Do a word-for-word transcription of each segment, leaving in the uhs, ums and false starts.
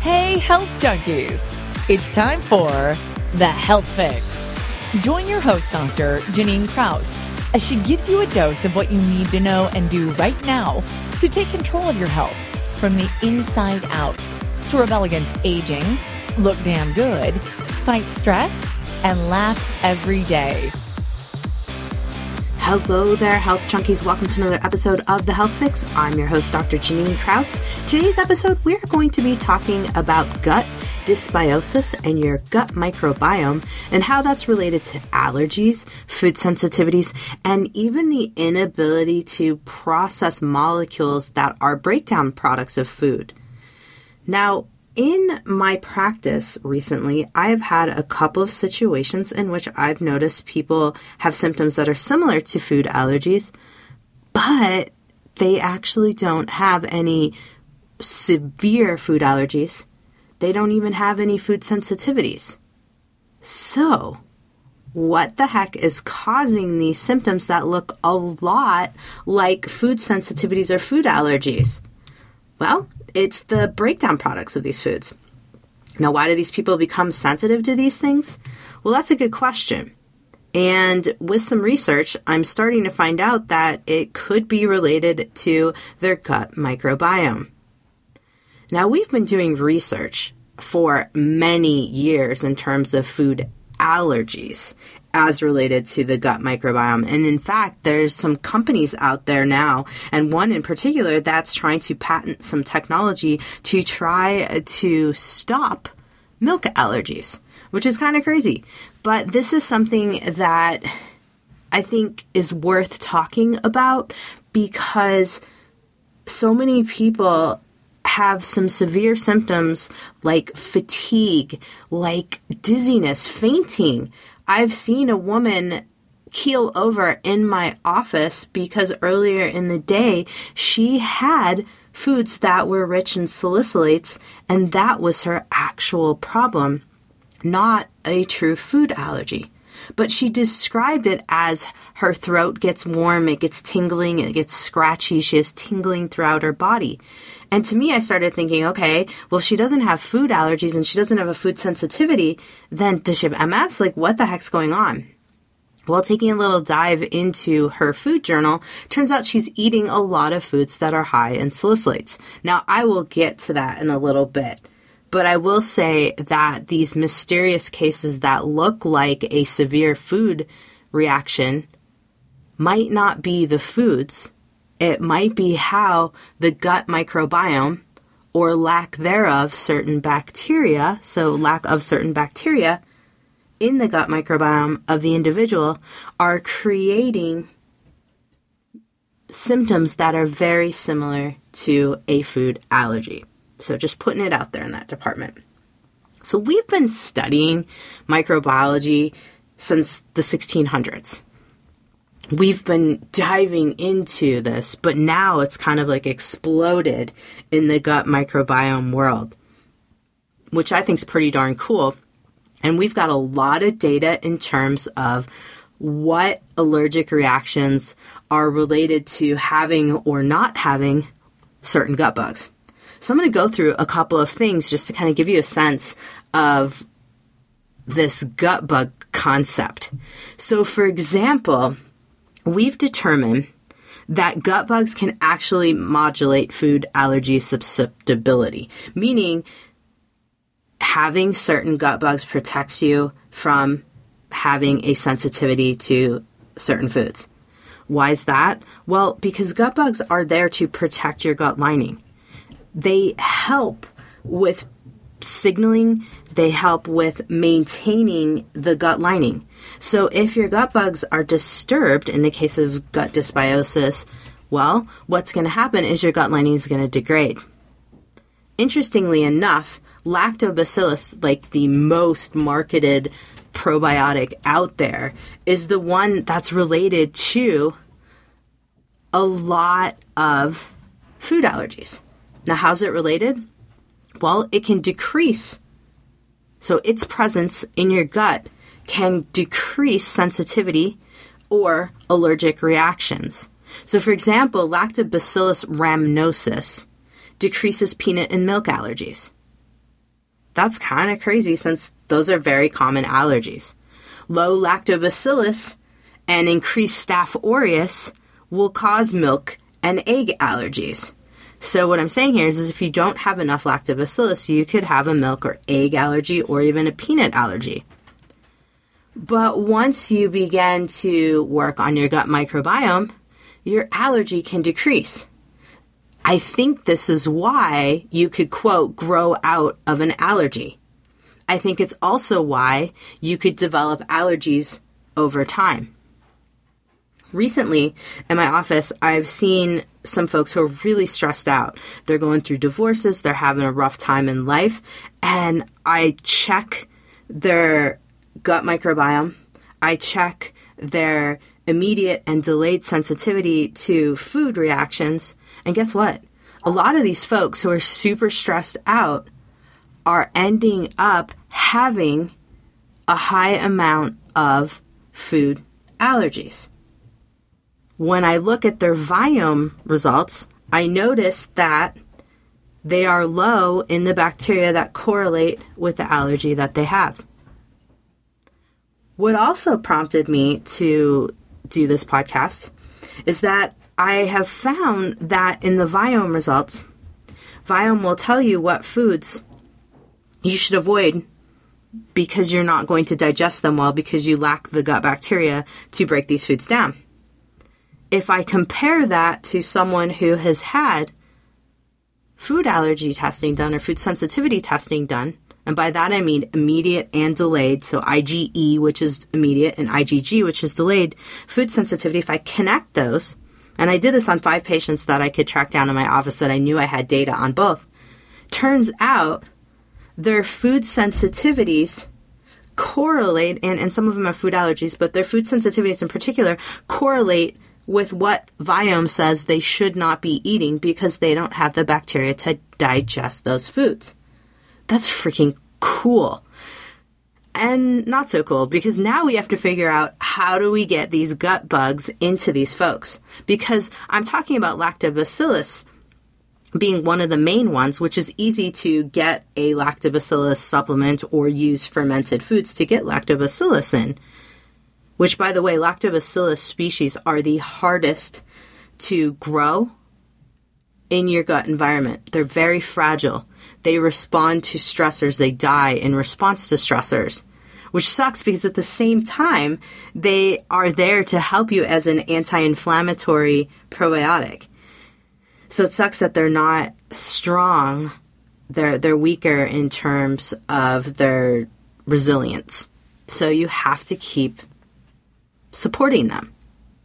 Hey, health junkies! It's time for The Health Fix. Join your host, Doctor Janine Krause, as she gives you a dose of what you need to know and do right now to take control of your health from the inside out, to rebel against aging, look damn good, fight stress, and laugh every day. Hello there, health junkies. Welcome to another episode of The Health Fix. I'm your host, Doctor Janine Krause. Today's episode, we're going to be talking about gut dysbiosis and your gut microbiome and how that's related to allergies, food sensitivities, and even the inability to process molecules that are breakdown products of food. Now, in my practice recently, I've had a couple of situations in which I've noticed people have symptoms that are similar to food allergies, but they actually don't have any severe food allergies. They don't even have any food sensitivities. So, what the heck is causing these symptoms that look a lot like food sensitivities or food allergies? Well, it's the breakdown products of these foods. Now, why do these people become sensitive to these things? Well, that's a good question. And with some research, I'm starting to find out that it could be related to their gut microbiome. Now, we've been doing research for many years in terms of food allergies as related to the gut microbiome. And in fact, there's some companies out there now, and one in particular that's trying to patent some technology to try to stop milk allergies, which is kind of crazy. But this is something that I think is worth talking about because so many people have some severe symptoms like fatigue, like dizziness, fainting. I've seen a woman keel over in my office because earlier in the day she had foods that were rich in salicylates, and that was her actual problem, not a true food allergy. But she described it as her throat gets warm, it gets tingling, it gets scratchy, she has tingling throughout her body. And to me, I started thinking, okay, well, if she doesn't have food allergies and she doesn't have a food sensitivity, then does she have M S? Like, what the heck's going on? Well, taking a little dive into her food journal, turns out she's eating a lot of foods that are high in salicylates. Now, I will get to that in a little bit. But I will say that these mysterious cases that look like a severe food reaction might not be the foods. It might be how the gut microbiome, or lack thereof, certain bacteria, so lack of certain bacteria in the gut microbiome of the individual, are creating symptoms that are very similar to a food allergy. So just putting it out there in that department. So we've been studying microbiology since the sixteen hundreds. We've been diving into this, but now it's kind of like exploded in the gut microbiome world, which I think is pretty darn cool. And we've got a lot of data in terms of what allergic reactions are related to having or not having certain gut bugs. So I'm going to go through a couple of things just to kind of give you a sense of this gut bug concept. So for example, we've determined that gut bugs can actually modulate food allergy susceptibility, meaning having certain gut bugs protects you from having a sensitivity to certain foods. Why is that? Well, because gut bugs are there to protect your gut lining. They help with signaling, they help with maintaining the gut lining. So if your gut bugs are disturbed, in the case of gut dysbiosis, well, what's going to happen is your gut lining is going to degrade. Interestingly enough, lactobacillus, like the most marketed probiotic out there, is the one that's related to a lot of food allergies. Now, how's it related? Well, it can decrease. So its presence in your gut can decrease sensitivity or allergic reactions. So, for example, Lactobacillus rhamnosus decreases peanut and milk allergies. That's kind of crazy since those are very common allergies. Low lactobacillus and increased Staph aureus will cause milk and egg allergies. So what I'm saying here is, is if you don't have enough lactobacillus, you could have a milk or egg allergy or even a peanut allergy. But once you begin to work on your gut microbiome, your allergy can decrease. I think this is why you could, quote, grow out of an allergy. I think it's also why you could develop allergies over time. Recently, in my office, I've seen some folks who are really stressed out. They're going through divorces, they're having a rough time in life, and I check their gut microbiome. I check their immediate and delayed sensitivity to food reactions. And guess what? A lot of these folks who are super stressed out are ending up having a high amount of food allergies. When I look at their Viome results, I notice that they are low in the bacteria that correlate with the allergy that they have. What also prompted me to do this podcast is that I have found that in the Viome results, Viome will tell you what foods you should avoid because you're not going to digest them well because you lack the gut bacteria to break these foods down. If I compare that to someone who has had food allergy testing done or food sensitivity testing done, and by that I mean immediate and delayed, so I G E, which is immediate, and I G G, which is delayed, food sensitivity, if I connect those, and I did this on five patients that I could track down in my office that I knew I had data on both, turns out their food sensitivities correlate, and, and some of them have food allergies, but their food sensitivities in particular correlate with what Viome says they should not be eating because they don't have the bacteria to digest those foods. That's freaking cool. And not so cool, because now we have to figure out how do we get these gut bugs into these folks. Because I'm talking about lactobacillus being one of the main ones, which is easy to get a lactobacillus supplement or use fermented foods to get lactobacillus in. Which, by the way, lactobacillus species are the hardest to grow in your gut environment. They're very fragile. They respond to stressors. They die in response to stressors, which sucks because at the same time, they are there to help you as an anti-inflammatory probiotic. So it sucks that they're not strong. They're, they're weaker in terms of their resilience. So you have to keep supporting them.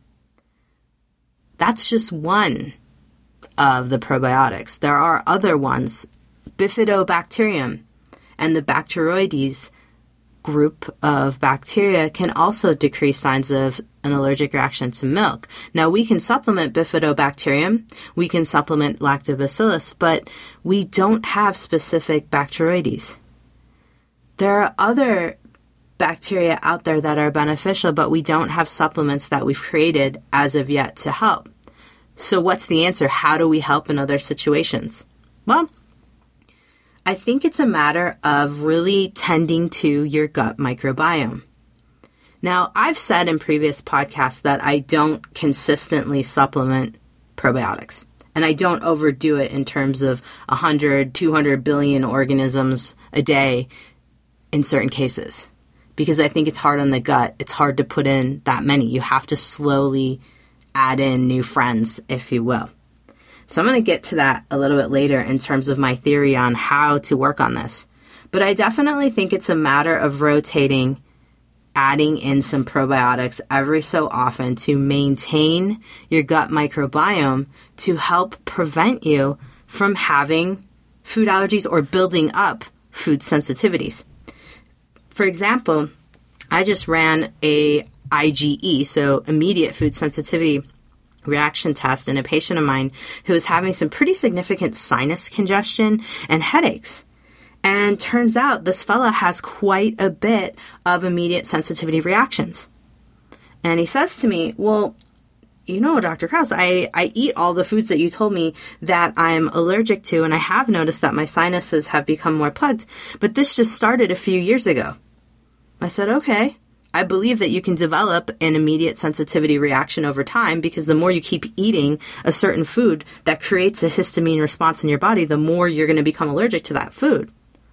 That's just one of the probiotics. There are other ones. Bifidobacterium and the Bacteroides group of bacteria can also decrease signs of an allergic reaction to milk. Now, we can supplement Bifidobacterium, we can supplement Lactobacillus, but we don't have specific Bacteroides. There are other bacteria out there that are beneficial, but we don't have supplements that we've created as of yet to help. So what's the answer? How do we help in other situations? Well, I think it's a matter of really tending to your gut microbiome. Now, I've said in previous podcasts that I don't consistently supplement probiotics, and I don't overdo it in terms of one hundred, two hundred billion organisms a day in certain cases, because I think it's hard on the gut. It's hard to put in that many. You have to slowly add in new friends, if you will. So I'm going to get to that a little bit later in terms of my theory on how to work on this. But I definitely think it's a matter of rotating, adding in some probiotics every so often to maintain your gut microbiome to help prevent you from having food allergies or building up food sensitivities. For example, I just ran a I G E, so immediate food sensitivity reaction test in a patient of mine who was having some pretty significant sinus congestion and headaches. And turns out this fella has quite a bit of immediate sensitivity reactions. And he says to me, well, you know, Doctor Krause, I, I eat all the foods that you told me that I'm allergic to, and I have noticed that my sinuses have become more plugged, but this just started a few years ago. I said, okay, I believe that you can develop an immediate sensitivity reaction over time, because the more you keep eating a certain food that creates a histamine response in your body, the more you're going to become allergic to that food.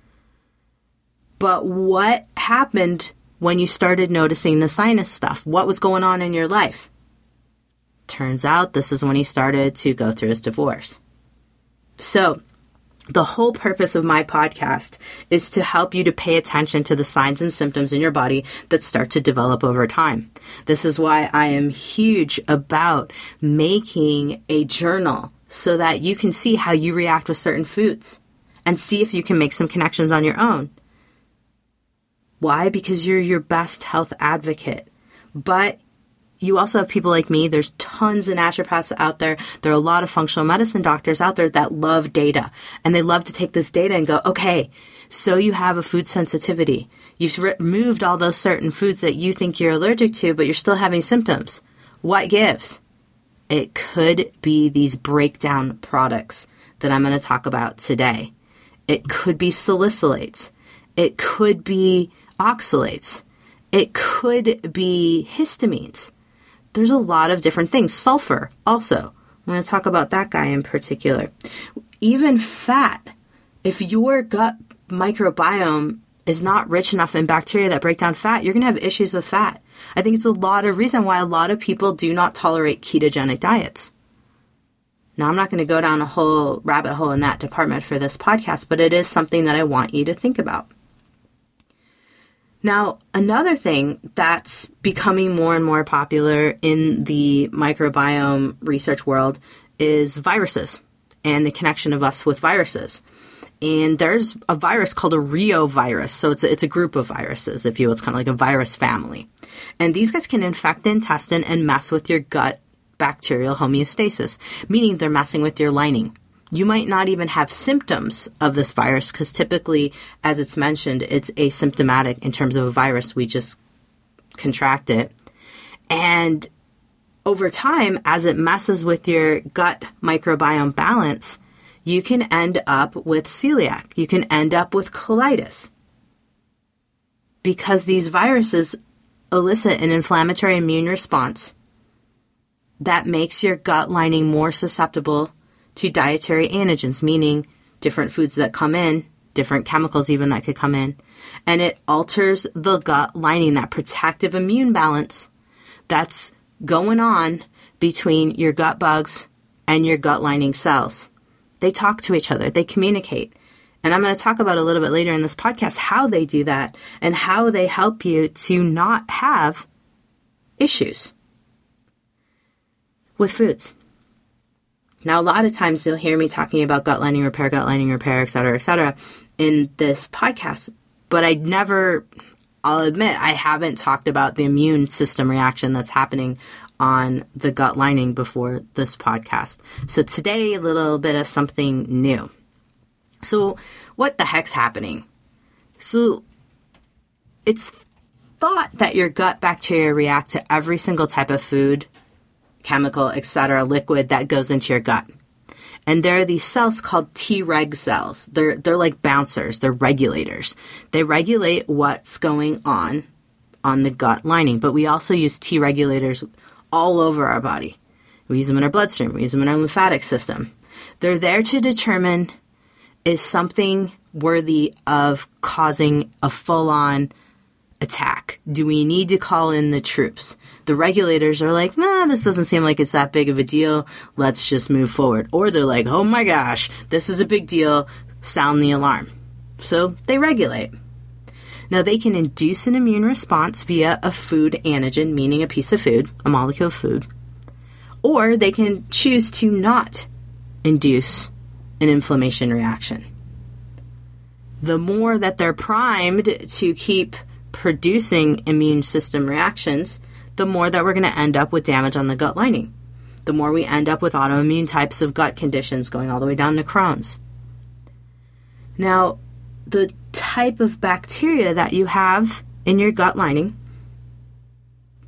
But what happened when you started noticing the sinus stuff? What was going on in your life? Turns out this is when he started to go through his divorce. So the whole purpose of my podcast is to help you to pay attention to the signs and symptoms in your body that start to develop over time. This is why I am huge about making a journal so that you can see how you react with certain foods and see if you can make some connections on your own. Why? Because you're your best health advocate. But you also have people like me. There's tons of naturopaths out there. There are a lot of functional medicine doctors out there that love data. And they love to take this data and go, okay, so you have a food sensitivity. You've removed all those certain foods that you think you're allergic to, but you're still having symptoms. What gives? It could be these breakdown products that I'm going to talk about today. It could be salicylates. It could be oxalates. It could be histamines. There's a lot of different things. Sulfur also. I'm going to talk about that guy in particular. Even fat. If your gut microbiome is not rich enough in bacteria that break down fat, you're going to have issues with fat. I think it's a lot of reason why a lot of people do not tolerate ketogenic diets. Now, I'm not going to go down a whole rabbit hole in that department for this podcast, but it is something that I want you to think about. Now, another thing that's becoming more and more popular in the microbiome research world is viruses and the connection of us with viruses. And there's a virus called a reovirus. So it's a, it's a group of viruses, if you will. It's kind of like a virus family. And these guys can infect the intestine and mess with your gut bacterial homeostasis, meaning they're messing with your lining. You might not even have symptoms of this virus because typically, as it's mentioned, it's asymptomatic in terms of a virus. We just contract it. And over time, as it messes with your gut microbiome balance, you can end up with celiac. You can end up with colitis. Because these viruses elicit an inflammatory immune response that makes your gut lining more susceptible to dietary antigens, meaning different foods that come in, different chemicals even that could come in, and it alters the gut lining, that protective immune balance that's going on between your gut bugs and your gut lining cells. They talk to each other, they communicate. And I'm going to talk about a little bit later in this podcast how they do that and how they help you to not have issues with foods. Now, a lot of times you'll hear me talking about gut lining repair, gut lining repair, et cetera, et cetera, in this podcast. But I never, I'll admit, I haven't talked about the immune system reaction that's happening on the gut lining before this podcast. So today, a little bit of something new. So what the heck's happening? So it's thought that your gut bacteria react to every single type of food, chemical, et cetera, liquid that goes into your gut. And there are these cells called Treg cells. They're they're like bouncers. They're regulators. They regulate what's going on on the gut lining. But we also use T regulators all over our body. We use them in our bloodstream. We use them in our lymphatic system. They're there to determine, is something worthy of causing a full-on attack? Do we need to call in the troops? The regulators are like, nah, this doesn't seem like it's that big of a deal. Let's just move forward. Or they're like, oh my gosh, this is a big deal. Sound the alarm. So they regulate. Now they can induce an immune response via a food antigen, meaning a piece of food, a molecule of food. Or they can choose to not induce an inflammation reaction. The more that they're primed to keep producing immune system reactions, the more that we're going to end up with damage on the gut lining. The more we end up with autoimmune types of gut conditions going all the way down to Crohn's. Now, the type of bacteria that you have in your gut lining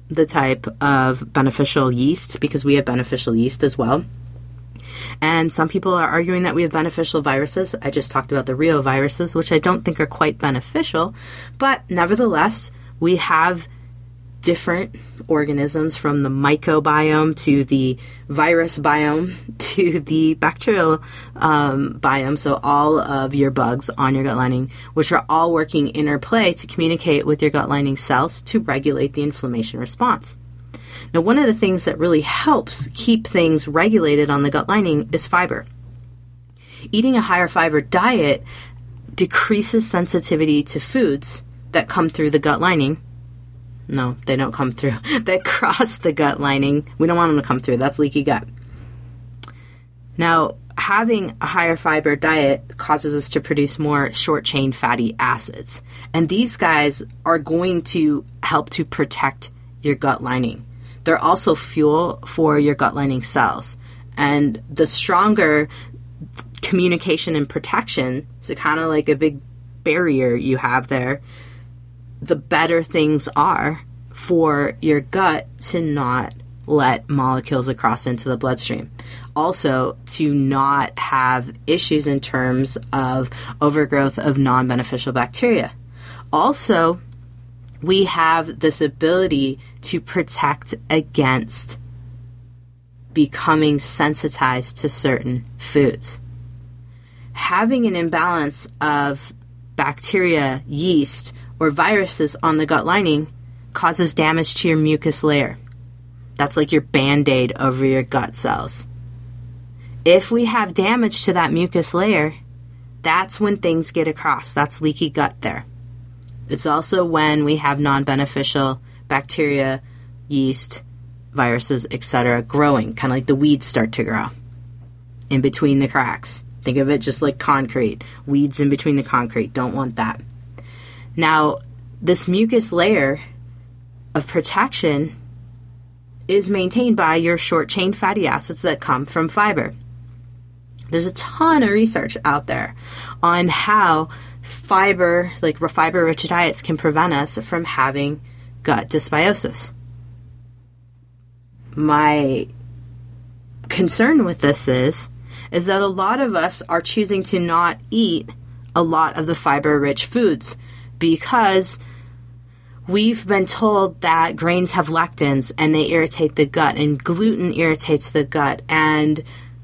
the type of beneficial yeast, because we have beneficial yeast as well. And some people are arguing that we have beneficial viruses. I just talked about the reoviruses, which I don't think are quite beneficial. But nevertheless, we have different organisms, from the mycobiome to the virus biome to the bacterial um, biome. So all of your bugs on your gut lining, which are all working interplay to communicate with your gut lining cells to regulate the inflammation response. Now, one of the things that really helps keep things regulated on the gut lining is fiber. Eating a higher fiber diet decreases sensitivity to foods that come through the gut lining. No, they don't come through. That cross the gut lining. We don't want them to come through. That's leaky gut. Now, having a higher fiber diet causes us to produce more short-chain fatty acids. And these guys are going to help to protect your gut lining. They're also fuel for your gut lining cells. And the stronger communication and protection, so kind of like a big barrier you have there, the better things are for your gut to not let molecules across into the bloodstream. Also, to not have issues in terms of overgrowth of non-beneficial bacteria. Also, we have this ability to protect against becoming sensitized to certain foods. Having an imbalance of bacteria, yeast, or viruses on the gut lining causes damage to your mucus layer. That's like your Band-Aid over your gut cells. If we have damage to that mucus layer, that's when things get across. That's leaky gut there. It's also when we have non-beneficial bacteria, yeast, viruses, et cetera growing, kind of like the weeds start to grow in between the cracks. Think of it just like concrete. Weeds in between the concrete. Don't want that. Now, this mucus layer of protection is maintained by your short-chain fatty acids that come from fiber. There's a ton of research out there on how fiber, like fiber-rich diets, can prevent us from having gut dysbiosis. My concern with this is, is that a lot of us are choosing to not eat a lot of the fiber-rich foods because we've been told that grains have lectins and they irritate the gut, and gluten irritates the gut, and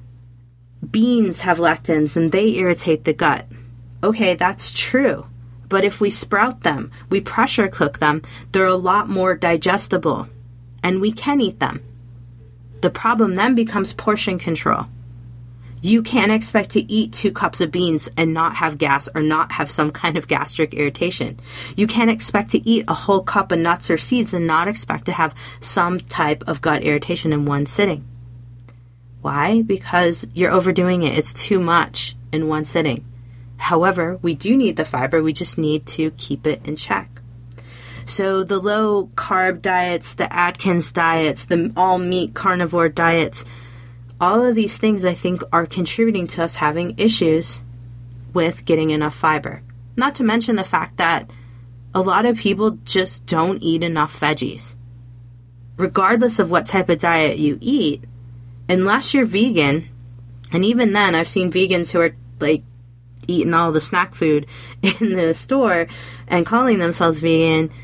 beans have lectins and they irritate the gut. Okay, that's true. But if we sprout them, we pressure cook them, they're a lot more digestible and we can eat them. The problem then becomes portion control. You can't expect to eat two cups of beans and not have gas or not have some kind of gastric irritation. You can't expect to eat a whole cup of nuts or seeds and not expect to have some type of gut irritation in one sitting. Why? Because you're overdoing it. It's too much in one sitting. However, we do need the fiber. We just need to keep it in check. So the low-carb diets, the Atkins diets, the all-meat carnivore diets, all of these things, I think, are contributing to us having issues with getting enough fiber. Not to mention the fact that a lot of people just don't eat enough veggies. Regardless of what type of diet you eat, unless you're vegan, and even then, I've seen vegans who are, like, eating all the snack food in the store and calling themselves vegan.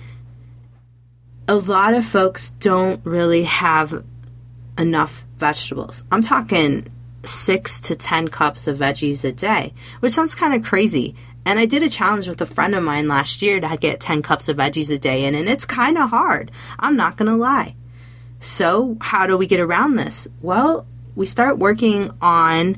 A lot of folks don't really have enough vegetables. I'm talking six to ten cups of veggies a day, which sounds kind of crazy. And I did a challenge with a friend of mine last year to get ten cups of veggies a day in, and it's kind of hard. I'm not going to lie. So how do we get around this? Well, we start working on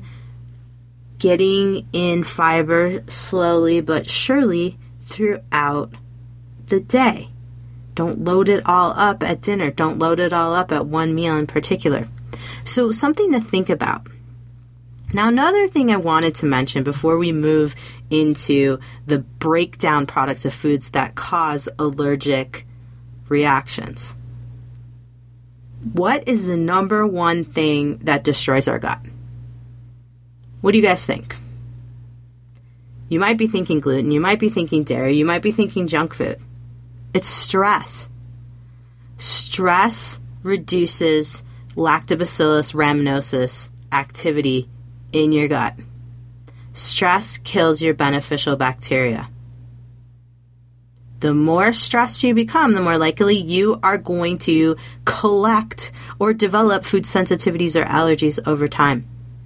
getting in fiber slowly but surely throughout the day. Don't load it all up at dinner. Don't load it all up at one meal in particular. So something to think about. Now, another thing I wanted to mention before we move into the breakdown products of foods that cause allergic reactions. What is the number one thing that destroys our gut? What do you guys think? You might be thinking gluten. You might be thinking dairy. You might be thinking junk food. It's stress. Stress reduces Lactobacillus rhamnosus activity in your gut. Stress kills your beneficial bacteria. The more stressed you become, the more likely you are going to collect or develop food sensitivities or allergies over time.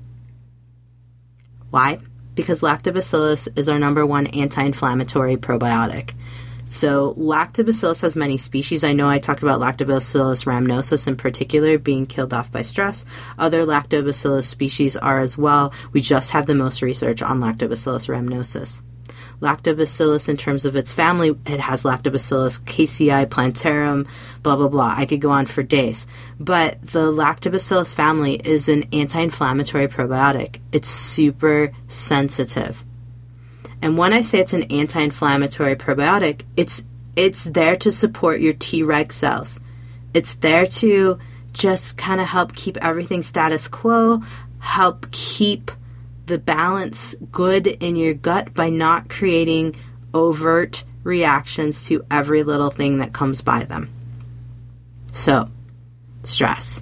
Why? Because Lactobacillus is our number one anti-inflammatory probiotic. So Lactobacillus has many species. I know I talked about Lactobacillus rhamnosus in particular being killed off by stress. Other Lactobacillus species are as well. We just have the most research on Lactobacillus rhamnosus. Lactobacillus, in terms of its family, it has Lactobacillus casei, plantarum, blah, blah, blah. I could go on for days. But the Lactobacillus family is an anti-inflammatory probiotic. It's super sensitive. And when I say it's an anti-inflammatory probiotic, it's it's there to support your Treg cells. It's there to just kind of help keep everything status quo, help keep the balance good in your gut by not creating overt reactions to every little thing that comes by them. So, stress.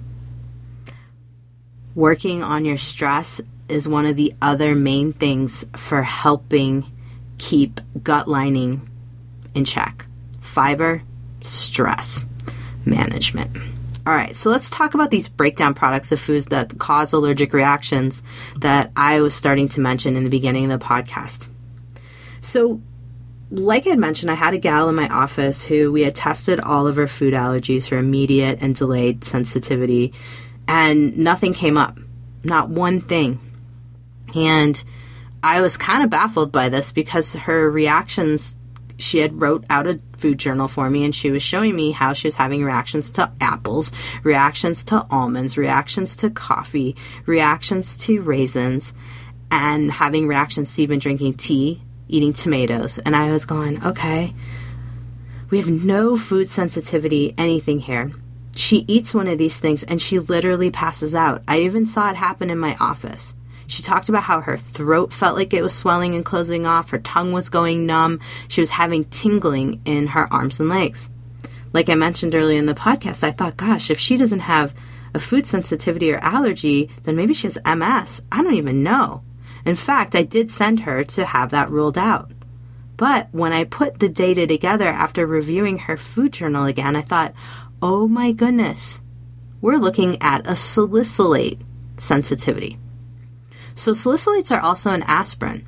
Working on your stress is one of the other main things for helping keep gut lining in check. Fiber, stress management. All right, so let's talk about these breakdown products of foods that cause allergic reactions that I was starting to mention in the beginning of the podcast. So, like I had mentioned, I had a gal in my office who we had tested all of her food allergies for immediate and delayed sensitivity, and nothing came up. Not one thing. And I was kind of baffled by this because her reactions, she had wrote out a food journal for me, and she was showing me how she was having reactions to apples, reactions to almonds, reactions to coffee, reactions to raisins, and having reactions to even drinking tea, eating tomatoes. And I was going, okay, we have no food sensitivity, anything here. She eats one of these things and she literally passes out. I even saw it happen in my office. She talked about how her throat felt like it was swelling and closing off. Her tongue was going numb. She was having tingling in her arms and legs. Like I mentioned earlier in the podcast, I thought, gosh, if she doesn't have a food sensitivity or allergy, then maybe she has M S. I don't even know. In fact, I did send her to have that ruled out. But when I put the data together after reviewing her food journal again, I thought, oh my goodness, we're looking at a salicylate sensitivity. So salicylates are also an aspirin.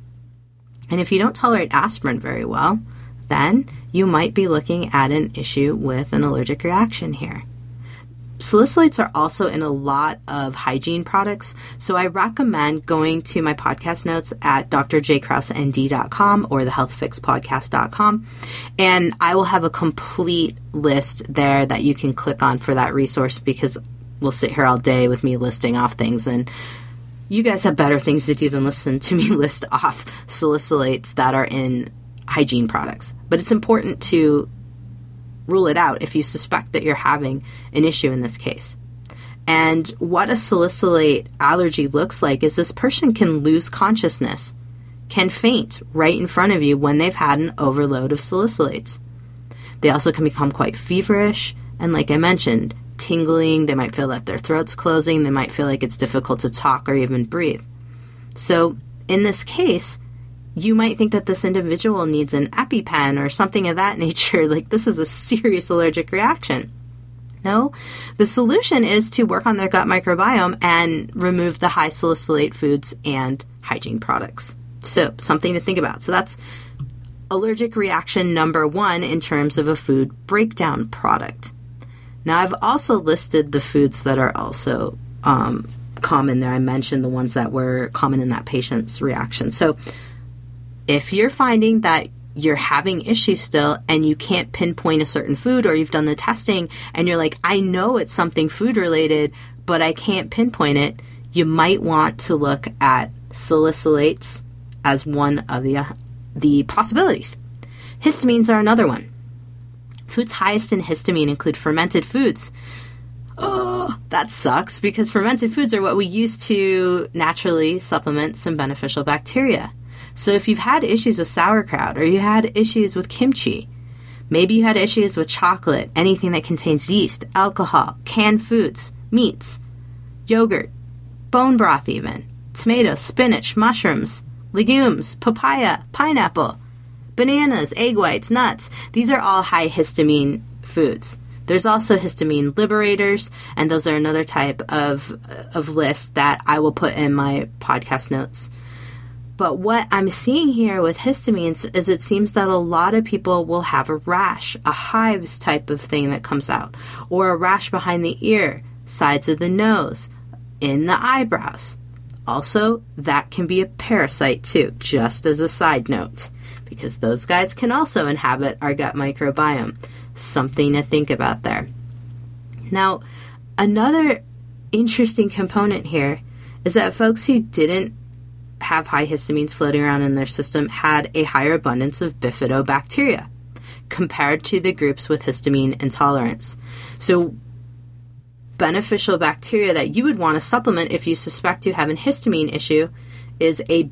And if you don't tolerate aspirin very well, then you might be looking at an issue with an allergic reaction here. Salicylates are also in a lot of hygiene products, so I recommend going to my podcast notes at d r j krause n d dot com or the health fix podcast dot com, and I will have a complete list there that you can click on for that resource, because we'll sit here all day with me listing off things, and you guys have better things to do than listen to me list off salicylates that are in hygiene products. But it's important to rule it out if you suspect that you're having an issue in this case. And what a salicylate allergy looks like is this person can lose consciousness, can faint right in front of you when they've had an overload of salicylates. They also can become quite feverish, and like I mentioned, tingling. They might feel that their throat's closing. They might feel like it's difficult to talk or even breathe. So in this case, you might think that this individual needs an EpiPen or something of that nature. Like, this is a serious allergic reaction. No, the solution is to work on their gut microbiome and remove the high salicylate foods and hygiene products. So something to think about. So that's allergic reaction number one in terms of a food breakdown product. Now, I've also listed the foods that are also um, common there. I mentioned the ones that were common in that patient's reaction. So if you're finding that you're having issues still and you can't pinpoint a certain food, or you've done the testing and you're like, I know it's something food related, but I can't pinpoint it, you might want to look at salicylates as one of the, uh, the possibilities. Histamines are another one. Foods highest in histamine include fermented foods. Oh, that sucks, because fermented foods are what we use to naturally supplement some beneficial bacteria. So if you've had issues with sauerkraut, or you had issues with kimchi, Maybe you had issues with chocolate, anything that contains yeast, alcohol, canned foods, meats, yogurt, bone broth even, tomatoes, spinach, mushrooms, legumes, papaya, pineapple, bananas, egg whites, nuts. These are all high histamine foods. There's also histamine liberators, and those are another type of of list that I will put in my podcast notes. But what I'm seeing here with histamines is it seems that a lot of people will have a rash, a hives type of thing that comes out, or a rash behind the ear, sides of the nose, in the eyebrows. Also, that can be a parasite too, just as a side note, because those guys can also inhabit our gut microbiome. Something to think about there. Now, another interesting component here is that folks who didn't have high histamines floating around in their system had a higher abundance of bifidobacteria compared to the groups with histamine intolerance. So, beneficial bacteria that you would want to supplement if you suspect you have a histamine issue is a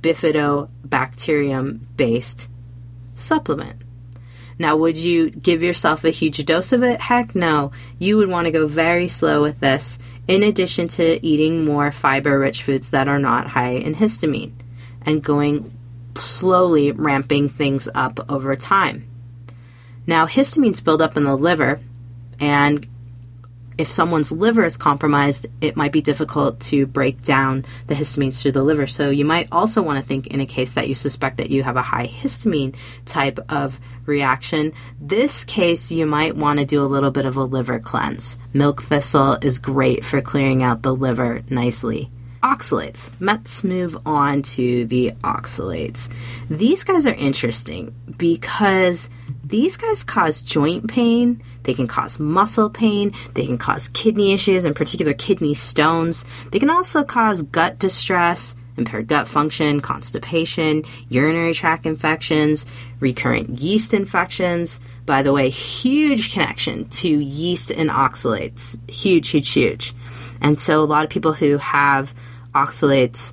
bifidobacterium-based supplement. Now, would you give yourself a huge dose of it? Heck no. You would want to go very slow with this, in addition to eating more fiber-rich foods that are not high in histamine, and going slowly ramping things up over time. Now, histamines build up in the liver, and if someone's liver is compromised, it might be difficult to break down the histamines through the liver. So you might also want to think in a case that you suspect that you have a high histamine type of reaction. This case, you might want to do a little bit of a liver cleanse. Milk thistle is great for clearing out the liver nicely. Oxalates. Let's move on to the oxalates. These guys are interesting because these guys cause joint pain. They can cause muscle pain. They can cause kidney issues, in particular kidney stones. They can also cause gut distress, impaired gut function, constipation, urinary tract infections, recurrent yeast infections. By the way, huge connection to yeast and oxalates. Huge, huge, huge. And so a lot of people who have oxalates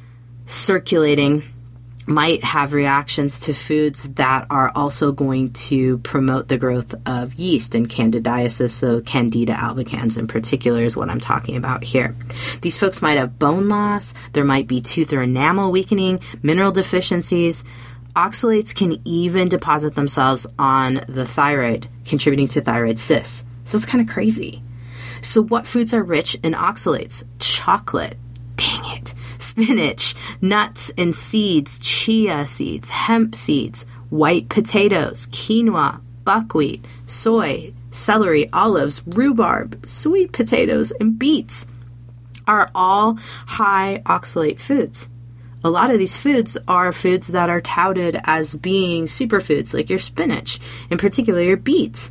circulating might have reactions to foods that are also going to promote the growth of yeast and candidiasis, so Candida albicans in particular is what I'm talking about here. These folks might have bone loss, there might be tooth or enamel weakening, mineral deficiencies. Oxalates can even deposit themselves on the thyroid, contributing to thyroid cysts. So it's kind of crazy. So what foods are rich in oxalates? Chocolate. Dang it. Spinach, nuts and seeds, chia seeds, hemp seeds, white potatoes, quinoa, buckwheat, soy, celery, olives, rhubarb, sweet potatoes, and beets are all high oxalate foods. A lot of these foods are foods that are touted as being superfoods, like your spinach, in particular your beets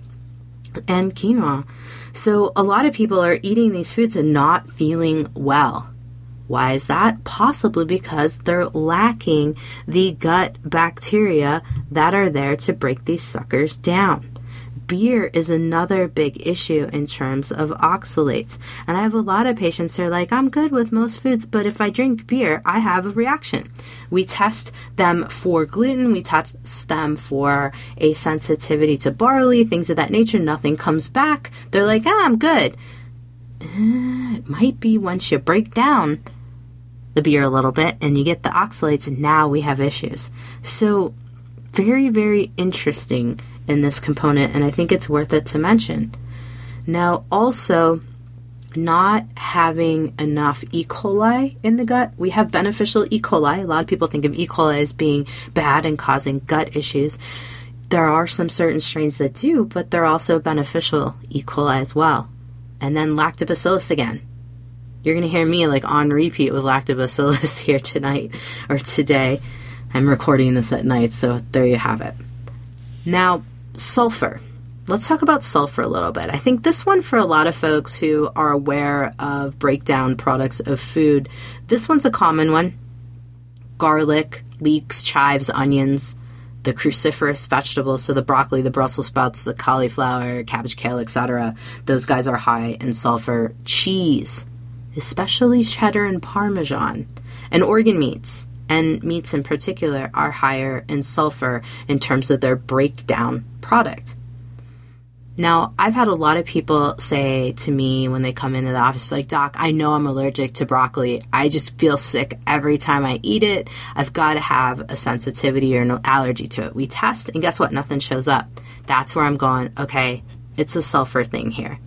and quinoa. So a lot of people are eating these foods and not feeling well. Why is that? Possibly because they're lacking the gut bacteria that are there to break these suckers down. Beer is another big issue in terms of oxalates. And I have a lot of patients who are like, I'm good with most foods, but if I drink beer, I have a reaction. We test them for gluten. We test them for a sensitivity to barley, things of that nature. Nothing comes back. They're like, ah, I'm good. Uh, it might be once you break down the beer a little bit and you get the oxalates, now we have issues. So very, very interesting in this component, and I think it's worth it to mention. Now, also, not having enough E. coli in the gut. We have beneficial E. coli. A lot of people think of E. coli as being bad and causing gut issues. There are some certain strains that do, but they're also beneficial E. coli as well. And then lactobacillus again. You're going to hear me like on repeat with lactobacillus here tonight or today. I'm recording this at night, so there you have it. Now, sulfur. Let's talk about sulfur a little bit. I think this one, for a lot of folks who are aware of breakdown products of food, this one's a common one. Garlic, leeks, chives, onions, the cruciferous vegetables, so the broccoli, the Brussels sprouts, the cauliflower, cabbage, kale, et cetera. Those guys are high in sulfur. Cheese, especially cheddar and Parmesan, and organ meats, and meats in particular, are higher in sulfur in terms of their breakdown product. Now, I've had a lot of people say to me when they come into the office, like, Doc, I know I'm allergic to broccoli. I just feel sick every time I eat it. I've got to have a sensitivity or an allergy to it. We test, and guess what? Nothing shows up. That's where I'm going, okay, it's a sulfur thing here.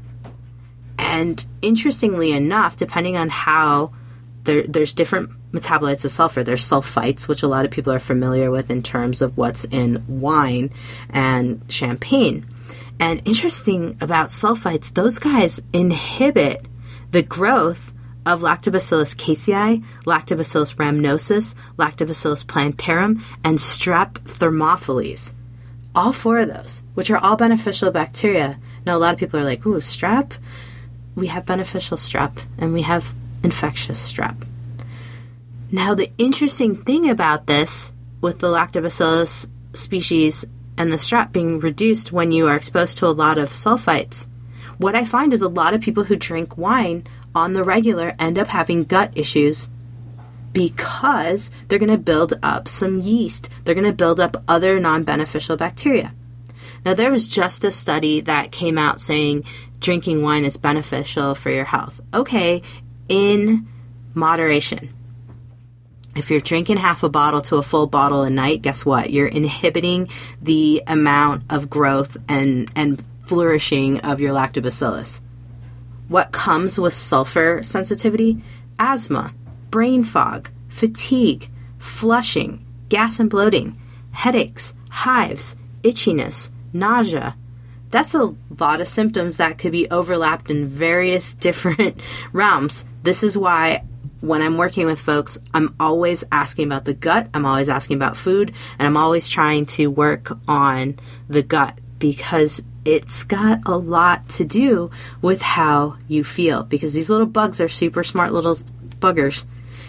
And interestingly enough, depending on how, there, there's different metabolites of sulfur. There's sulfites, which a lot of people are familiar with in terms of what's in wine and champagne. And interesting about sulfites, those guys inhibit the growth of Lactobacillus casei, Lactobacillus rhamnosus, Lactobacillus plantarum, and Strep thermophilus. All four of those, which are all beneficial bacteria. Now, a lot of people are like, ooh, strep? We have beneficial strep, and we have infectious strep. Now, the interesting thing about this, with the Lactobacillus species and the strep being reduced when you are exposed to a lot of sulfites, what I find is a lot of people who drink wine on the regular end up having gut issues because they're going to build up some yeast. They're going to build up other non-beneficial bacteria. Now, there was just a study that came out saying drinking wine is beneficial for your health. Okay, in moderation. If you're drinking half a bottle to a full bottle a night, guess what? You're inhibiting the amount of growth and, and flourishing of your lactobacillus. What comes with sulfur sensitivity? Asthma, brain fog, fatigue, flushing, gas and bloating, headaches, hives, itchiness, nausea. That's a lot of symptoms that could be overlapped in various different realms. This is why when I'm working with folks, I'm always asking about the gut, I'm always asking about food, and I'm always trying to work on the gut because it's got a lot to do with how you feel, because these little bugs are super smart little buggers,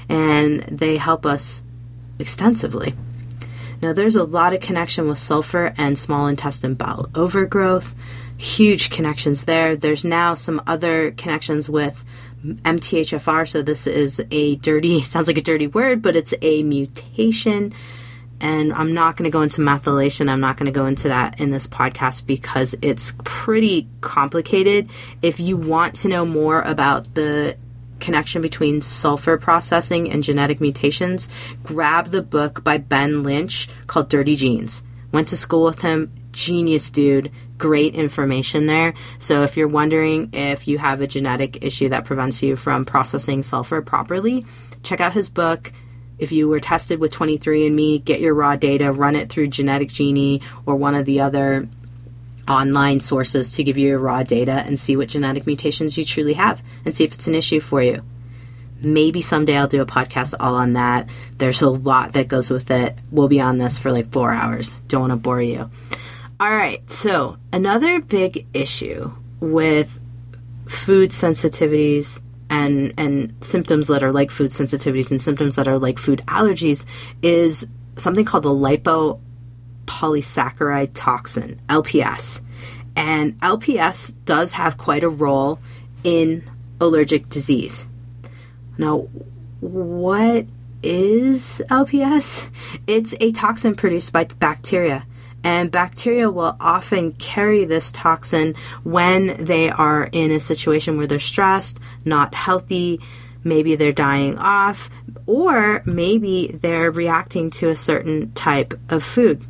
and they help us extensively. Now, there's a lot of connection with sulfur and small intestine bowel overgrowth, huge connections there. There's now some other connections with M T H F R, so this is a dirty, sounds like a dirty word, but it's a mutation, and I'm not going to go into methylation. I'm not going to go into that in this podcast because it's pretty complicated. If you want to know more about the connection between sulfur processing and genetic mutations, grab the book by Ben Lynch called Dirty Genes. Went to school with him. Genius dude. Great information there. So if you're wondering if you have a genetic issue that prevents you from processing sulfur properly, check out his book. If you were tested with twenty-three and me, get your raw data, run it through Genetic Genie or one of the other online sources to give you your raw data and see what genetic mutations you truly have and see if it's an issue for you. Maybe someday I'll do a podcast all on that. There's a lot that goes with it. We'll be on this for like four hours. Don't want to bore you. All right, so another big issue with food sensitivities and and symptoms that are like food sensitivities and symptoms that are like food allergies is something called the lipopolysaccharide toxin, L P S. And L P S does have quite a role in allergic disease. Now, what is L P S? It's a toxin produced by bacteria. And bacteria will often carry this toxin when they are in a situation where they're stressed, not healthy, maybe they're dying off, or maybe they're reacting to a certain type of food.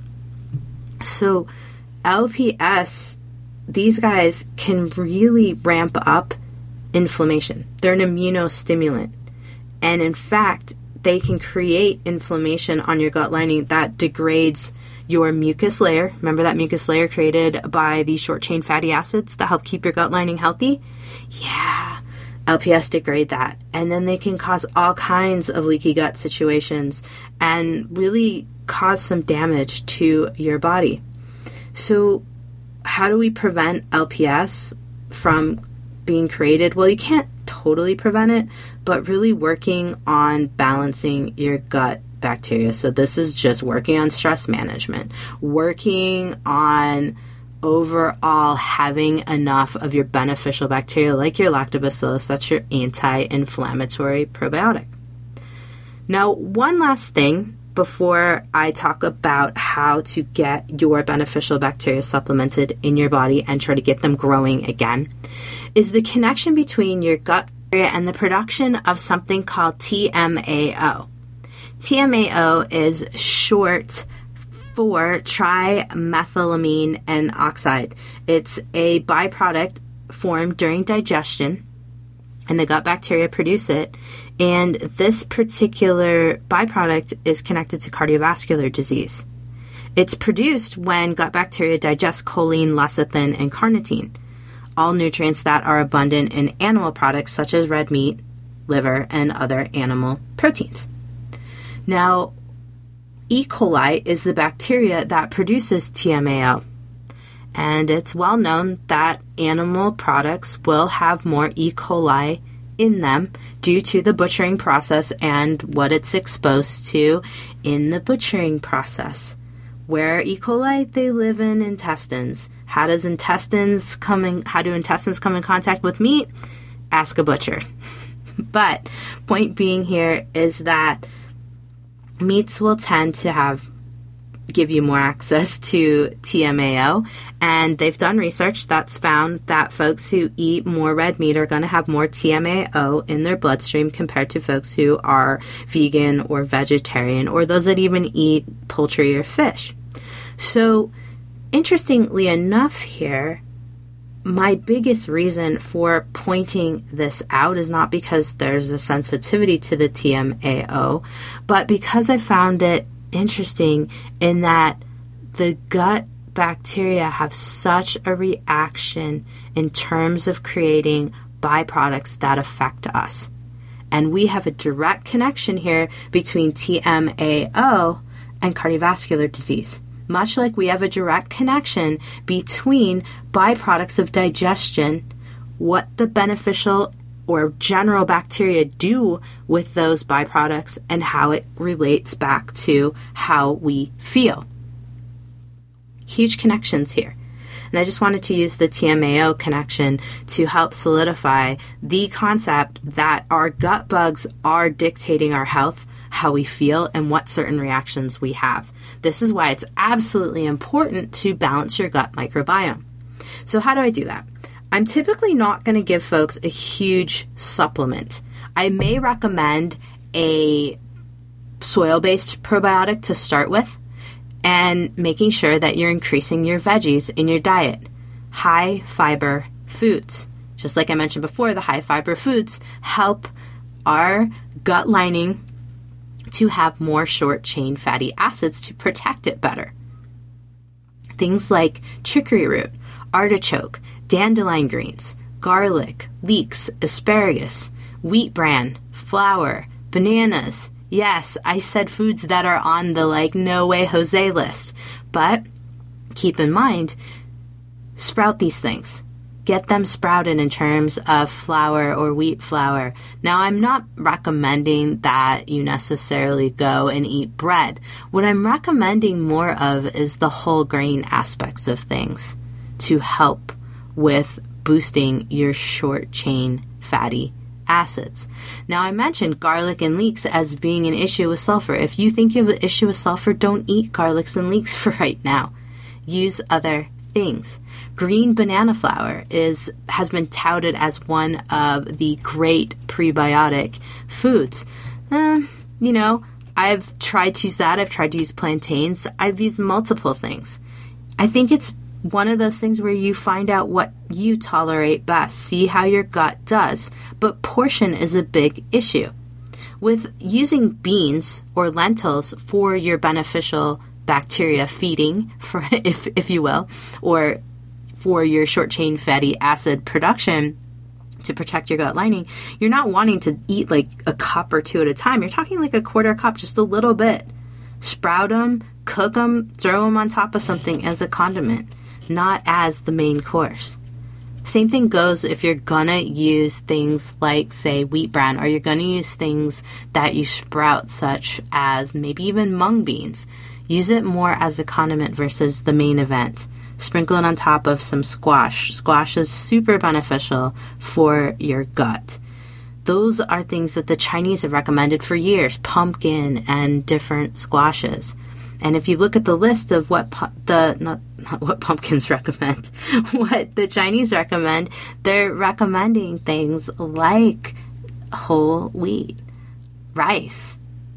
So L P S, these guys can really ramp up inflammation. They're an immunostimulant. And in fact, they can create inflammation on your gut lining that degrades your mucus layer. Remember that mucus layer created by these short-chain fatty acids that help keep your gut lining healthy? Yeah, L P S degrade that. And then they can cause all kinds of leaky gut situations and really cause some damage to your body. So how do we prevent L P S from being created? Well, you can't totally prevent it, but really working on balancing your gut bacteria. So this is just working on stress management, working on overall having enough of your beneficial bacteria like your lactobacillus, that's your anti-inflammatory probiotic. Now, one last thing before I talk about how to get your beneficial bacteria supplemented in your body and try to get them growing again, is the connection between your gut bacteria and the production of something called T M A O. T M A O is short for trimethylamine N oxide. It's a byproduct formed during digestion, and the gut bacteria produce it. And this particular byproduct is connected to cardiovascular disease. It's produced when gut bacteria digest choline, lecithin, and carnitine, all nutrients that are abundant in animal products such as red meat, liver, and other animal proteins. Now, E. coli is the bacteria that produces T M A O. And it's well known that animal products will have more E. coli in them due to the butchering process and what it's exposed to in the butchering process. Where are E. coli? They live in intestines. How does intestines come in, how do intestines come in contact with meat? Ask a butcher. But point being here is that meats will tend to have give you more access to T M A O, and they've done research that's found that folks who eat more red meat are going to have more T M A O in their bloodstream compared to folks who are vegan or vegetarian, or those that even eat poultry or fish. So, interestingly enough here, my biggest reason for pointing this out is not because there's a sensitivity to the T M A O, but because I found it interesting in that the gut bacteria have such a reaction in terms of creating byproducts that affect us. And we have a direct connection here between T M A O and cardiovascular disease. Much like we have a direct connection between byproducts of digestion, what the beneficial or general bacteria do with those byproducts, and how it relates back to how we feel. Huge connections here. And I just wanted to use the T M A O connection to help solidify the concept that our gut bugs are dictating our health, how we feel, and what certain reactions we have. This is why it's absolutely important to balance your gut microbiome. So how do I do that? I'm typically not going to give folks a huge supplement. I may recommend a soil-based probiotic to start with, and making sure that you're increasing your veggies in your diet. High fiber foods. Just like I mentioned before, the high fiber foods help our gut lining to have more short chain fatty acids to protect it better. Things like chicory root, artichoke, dandelion greens, garlic, leeks, asparagus, wheat bran, flour, bananas. Yes, I said foods that are on the like no way Jose list, but keep in mind, sprout these things. Get them sprouted in terms of flour or wheat flour. Now, I'm not recommending that you necessarily go and eat bread. What I'm recommending more of is the whole grain aspects of things to help with boosting your short chain fatty acids. Now, I mentioned garlic and leeks as being an issue with sulfur. If you think you have an issue with sulfur, don't eat garlics and leeks for right now. Use other things. Green banana flour is has been touted as one of the great prebiotic foods. Uh, you know, I've tried to use that. I've tried to use plantains. I've used multiple things. I think it's one of those things where you find out what you tolerate best, see how your gut does, but portion is a big issue. With using beans or lentils for your beneficial bacteria feeding, for if if you will, or for your short chain fatty acid production to protect your gut lining, you're not wanting to eat like a cup or two at a time. You're talking like a quarter cup, just a little bit. Sprout them, cook them, throw them on top of something as a condiment, not as the main course. Same thing goes if you're gonna use things like, say, wheat bran, or you're gonna use things that you sprout, such as maybe even mung beans. Use it more as a condiment versus the main event. Sprinkle it on top of some squash. Squash is super beneficial for your gut. those are things that the Chinese have recommended for years, pumpkin and different squashes. And if you look at the list of what pu- the, not, not what pumpkins recommend, what the Chinese recommend, they're recommending things like whole wheat, rice,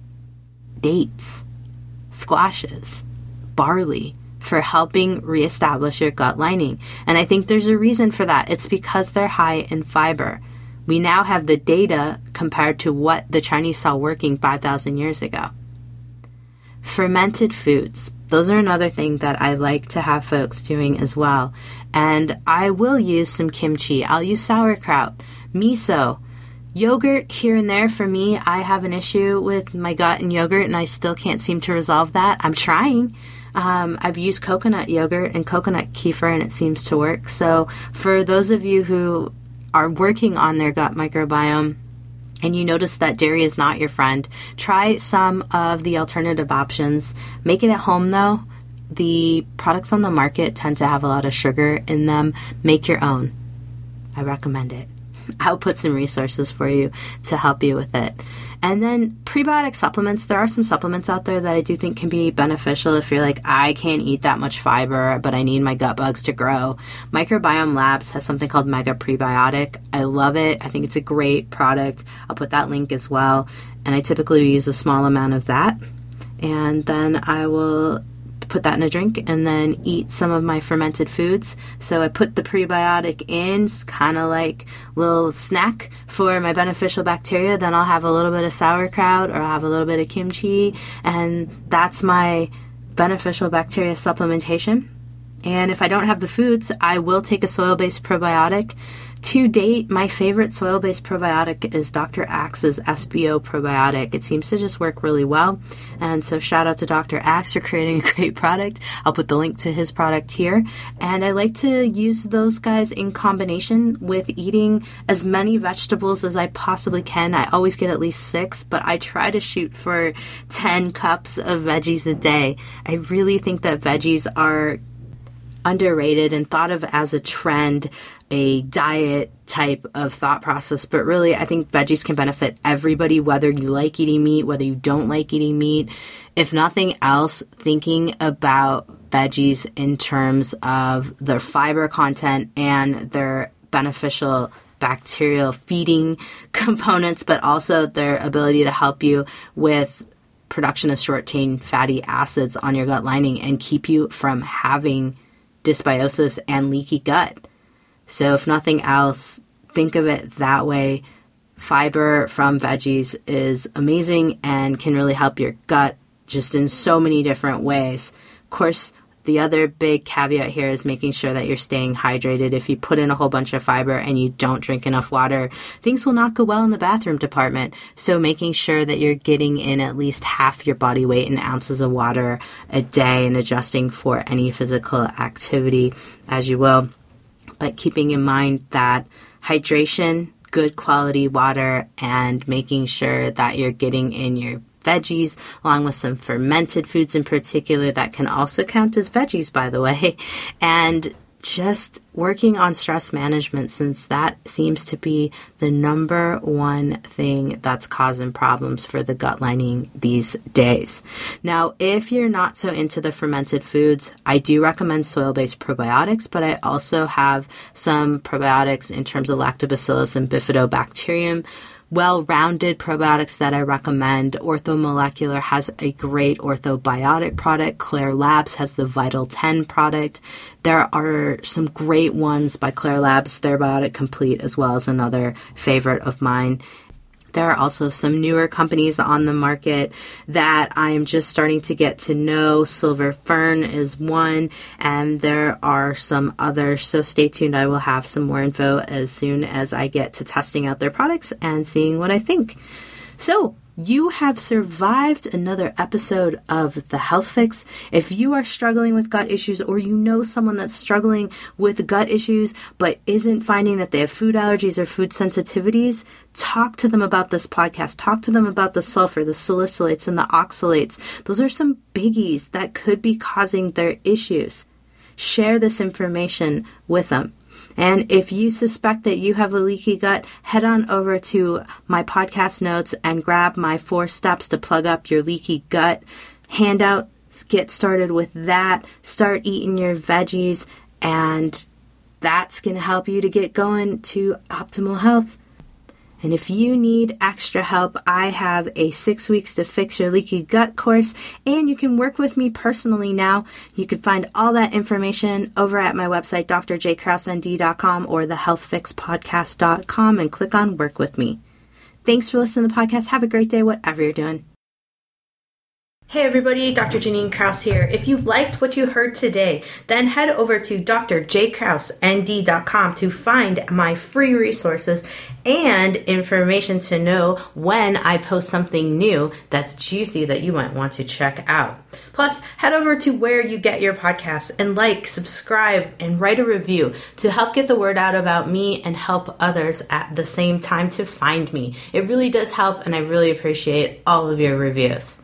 dates, squashes, barley, for helping reestablish your gut lining. And I think there's a reason for that. It's because they're high in fiber. We now have the data compared to what the Chinese saw working five thousand years ago. Fermented foods. Those are another thing that I like to have folks doing as well. And I will use some kimchi. I'll use sauerkraut, miso, yogurt here and there. For me, I have an issue with my gut and yogurt, and I still can't seem to resolve that. I'm trying. Um, I've used coconut yogurt and coconut kefir, and it seems to work. So for those of you who are working on their gut microbiome and you notice that dairy is not your friend, try some of the alternative options. Make it at home, though. The products on the market tend to have a lot of sugar in them. Make your own. I recommend it. I'll put some resources for you to help you with it. And then prebiotic supplements. There are some supplements out there that I do think can be beneficial if you're like, I can't eat that much fiber, but I need my gut bugs to grow. Microbiome Labs has something called Mega Prebiotic. I love it. I think it's a great product. I'll put that link as well. And I typically use a small amount of that. And then I will put that in a drink and then eat some of my fermented foods. So I put the prebiotic in, it's kind of like a little snack for my beneficial bacteria. Then I'll have a little bit of sauerkraut or I'll have a little bit of kimchi, and that's my beneficial bacteria supplementation. And if I don't have the foods, I will take a soil-based probiotic. To date, my favorite soil-based probiotic is Doctor Axe's S B O probiotic. It seems to just work really well. And so shout out to Doctor Axe for creating a great product. I'll put the link to his product here. And I like to use those guys in combination with eating as many vegetables as I possibly can. I always get at least six, but I try to shoot for ten cups of veggies a day. I really think that veggies are underrated and thought of as a trend, a diet type of thought process, but really I think veggies can benefit everybody, whether you like eating meat, whether you don't like eating meat. If nothing else, thinking about veggies in terms of their fiber content and their beneficial bacterial feeding components, but also their ability to help you with production of short-chain fatty acids on your gut lining and keep you from having dysbiosis and leaky gut. So if nothing else, think of it that way. Fiber from veggies is amazing and can really help your gut just in so many different ways. Of course, the other big caveat here is making sure that you're staying hydrated. If you put in a whole bunch of fiber and you don't drink enough water, things will not go well in the bathroom department. So making sure that you're getting in at least half your body weight in ounces of water a day and adjusting for any physical activity as you will. But keeping in mind that hydration, good quality water, and making sure that you're getting in your veggies, along with some fermented foods in particular that can also count as veggies, by the way, and just working on stress management, since that seems to be the number one thing that's causing problems for the gut lining these days. Now, if you're not so into the fermented foods, I do recommend soil-based probiotics, but I also have some probiotics in terms of lactobacillus and bifidobacterium, well-rounded probiotics that I recommend. Orthomolecular has a great orthobiotic product. Claire Labs has the Vital ten product. There are some great ones by Claire Labs, Therabiotic Complete, as well as another favorite of mine. There are also some newer companies on the market that I am just starting to get to know. Silver Fern is one, and there are some others. So stay tuned. I will have some more info as soon as I get to testing out their products and seeing what I think. So you have survived another episode of The Health Fix. If you are struggling with gut issues, or you know someone that's struggling with gut issues but isn't finding that they have food allergies or food sensitivities, talk to them about this podcast. Talk to them about the sulfur, the salicylates, and the oxalates. Those are some biggies that could be causing their issues. Share this information with them. And if you suspect that you have a leaky gut, head on over to my podcast notes and grab my four steps to plug up your leaky gut handout. Get started with that. Start eating your veggies, and that's going to help you to get going to optimal health. And if you need extra help, I have a six weeks to fix your leaky gut course, and you can work with me personally now. You can find all that information over at my website, d r j kraus n d dot com or the health fix podcast dot com, and click on Work With Me. Thanks for listening to the podcast. Have a great day, whatever you're doing. Hey everybody, Doctor Janine Kraus here. If you liked what you heard today, then head over to d r j kraus n d dot com to find my free resources and information to know when I post something new that's juicy that you might want to check out. Plus, head over to where you get your podcasts and like, subscribe, and write a review to help get the word out about me and help others at the same time to find me. It really does help, and I really appreciate all of your reviews.